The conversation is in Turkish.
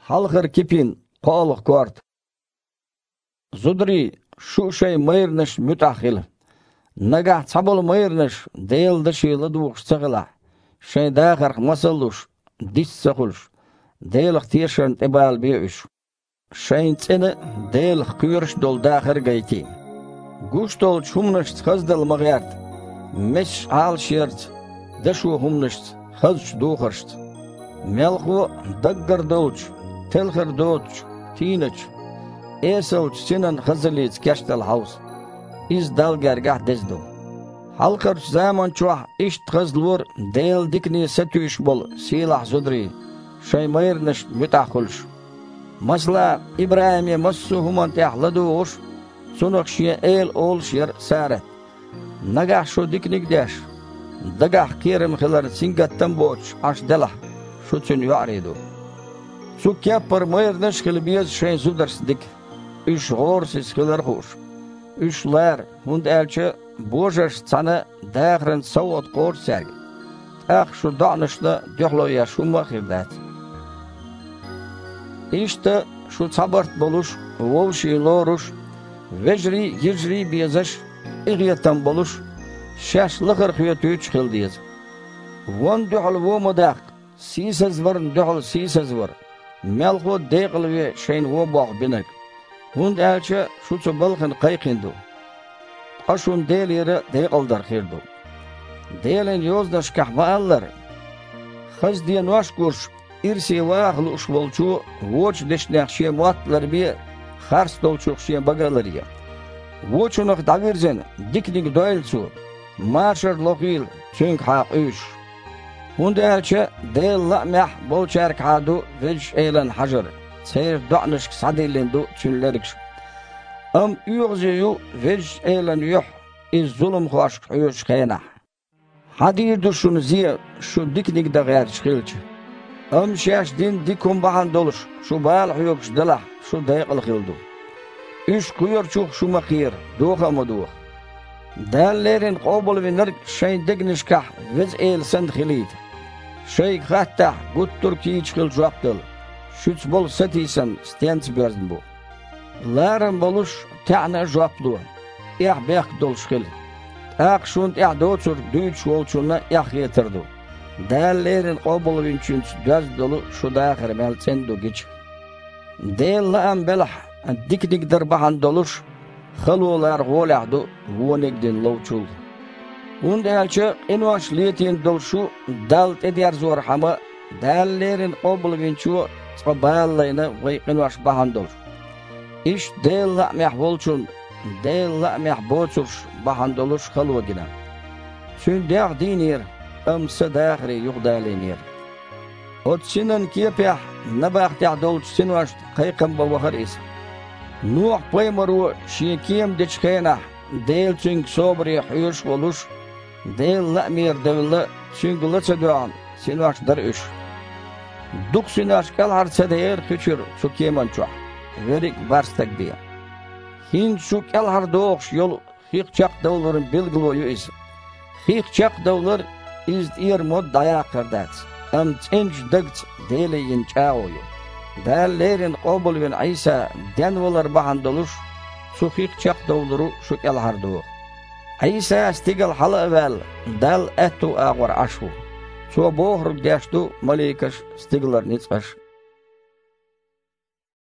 Halkır kipin qoğluq kort. Zudri şu şey mayırnış mütahil. Nagah sabol mayırnış değil dışıyla duğuş sıgıla. Şey dağarq masaluş, dis sıquluş. Değil ihtiyarşan tebal büyüş. Şeyin tsini değil kuyruş dol dağır gayti. Guş dol çumnış tızdıl mağyart. Meş al şirt, dışu humnış hızç duğırşt. Melhu daggar dolç, telhir dolç, tiniç. Eselç sinin hızılıyız keştel haus. İz dalgergah dezdu. Halkırç zaman çuah işt hızlur değil dikni setüş bol silah zudri. Şey mayırnış mütahkulş. Masla İbrahim'e massu human tehladuğuş. Sunukşiye el ol şir saret. Nagah şu diknik deş. Dagah kirim hılar singattan boç aş delah. Şu çün yuaridu. Su kepar mayırnış hılbiyaz şey zudars dik. Üç gorsiz hılar huş. Üçler hund elçi bojaş sana dağırın savat qor sergi. Şu danışla döhloya şu mahirdat. İşte şu sabart boluş, vovşi loruş, vecri yicri biyazaş, iğyetan boluş, şaş lıqır hüyet üç kıldıyız. Von döhol vomadaq, sisaz var, döhol sisaz var. Melhu deqil ve şeyin vobaq binek. Hund elçi şu balqın qayqindu. Aşun deleri deqildar xirdu. Delen yozdaş kahvallar. Hız diyen vaş kurş, irsi vağlı uşbolçu, voç deşnek şeye muatlar bir, xars dolçuk şeye bagalar ya. Voçunuk davirzen, diknik doyelçu, marşar loqil, çünk haq üş. Hund elçi del la'meh bolçark hadu vec eylan hajar. Seyr do'nışk sadillendu çünlerikş. Am üyğzeyu vec eylan yuh, iz zulüm xoşk üyüş kayna. Hadir duşunu ziya şu diknik da gayr çıkılçı. Am şaş din dikum bahan doluş, şu bal huyukş dalah, şu dayqıl xildu. Üç kuyur çuk şu makir, doğa mı doğa. Dallerin qobul ve nırk şey dignişkah vez el send xilid. Şey xattah guttur ki çıkıl juapdıl. Şüç bol satiysan stens bördün bu. Ların boluş ta'na juaplu. Bek doluş xil. Şunt doçur düç olçuna yetirdi. Dallerin qobul vinçünç göz dolu şu dağır melsendu giç. Deyla belah diknik darbahan doluş xalular golahdu vonegden lovçul. Hund elçi envaş liyetin dolşu dalt eder zor hama dallerin qobul vinçu qaballayna envaş bahan doluş. İş deyla mehvolçun deyla mehboçur bahan doluş xalugina. Sündaq dinir amsa dağri yuqdalinir. Otsinin kiyapah nabaqtaq dolç sinvaş qayqam bavahar is. Nuh paymaru şikim deçkena deyl çünk sobri huyuş boluş deyl la'mir devla çünk lıça doğan sinvaş dar üş. Duk sinvaş kal harsa deyir küçür şu keman çuah. Verik barstak diye. Hin şu kal har doğuş yol hiqçaq davların bilgiloyu is. Hiqçaq davlar iz irmod daya qırdat. Am çenç dıgt deyleyin çağoyu. Dallerin qobul ve İsa denvolar bahan doluş, su hiqçaq davları şu kal har doğu. İsa stigal hala evvel dal etu ağır aşu. Su boğruk deştu malikaş stiglar nitsqaş